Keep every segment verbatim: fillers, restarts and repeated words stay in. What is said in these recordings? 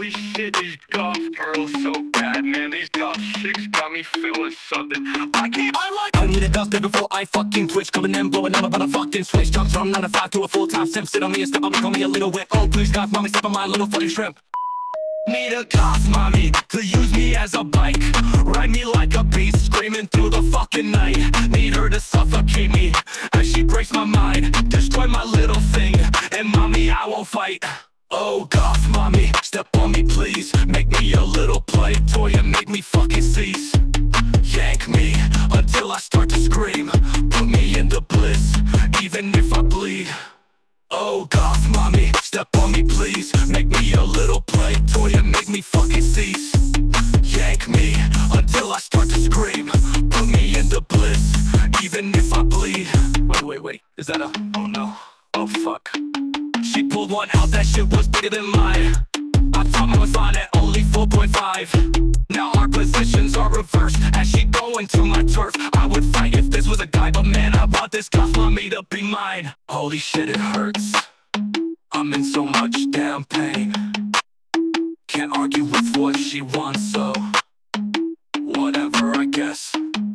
Holy shit, these goth girls so bad, man. These goth chicks got me feeling something. I can't, I like I need a dust before I fucking twitch. Coming and blowing up about a fucking switch. Jump from nine to five to a full-time simp. Sit on me and step on me, call me a little wet. Oh, please, goth mommy, step on my little fucking shrimp. Need a goth mommy to use me as a bike. Ride me like a beast, screaming through the fucking night. Need her to suffocate me as she breaks my mind. Destroy my little thing, and mommy, I won't fight. Oh, goth mommy, step on me please. Make me a little play toy and make me fucking cease. Yank me until I start to scream. Put me into bliss, even if I bleed. Oh, goth mommy, step on me please. Make me a little play toy and make me fucking cease. Yank me until I start to scream. Put me into bliss, even if I bleed. Wait, wait, wait, is that a, oh no, oh fuck. She pulled one out, that shit was bigger than mine. I thought I was fine at only four point five. Now our positions are reversed as she going to my turf. I would fight if this was a guy, but man, I want this goth mommy to be mine. Holy shit, it hurts. I'm in so much damn pain. Can't argue with what she wants, so whatever, I guess.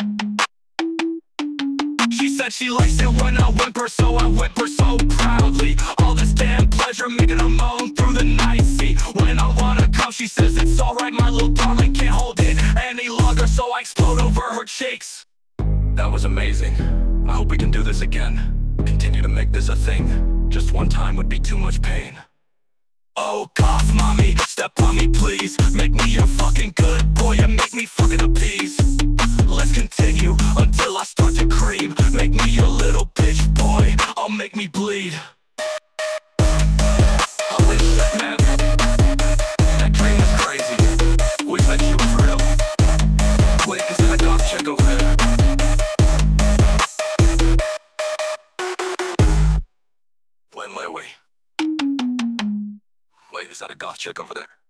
She said she likes it when I whimper, so I whimper so proudly. All this damn pleasure making her moan through the night. See, when I wanna come, she says it's alright, my little darling, can't hold it any longer, so I explode over her cheeks. That was amazing. I hope we can do this again. Continue to make this a thing. Just one time would be too much pain. Oh, goth mommy, step on me please. Make me your fucking good boy and make me fucking appease. Let's continue until I start to cream. Make me your little bitch boy, I'll make me bleed. Holy shit, man, that dream is crazy. Wish that you was real. Wait, is that a goth chick over there? Wait, wait, wait. Wait, is that a goth chick over there?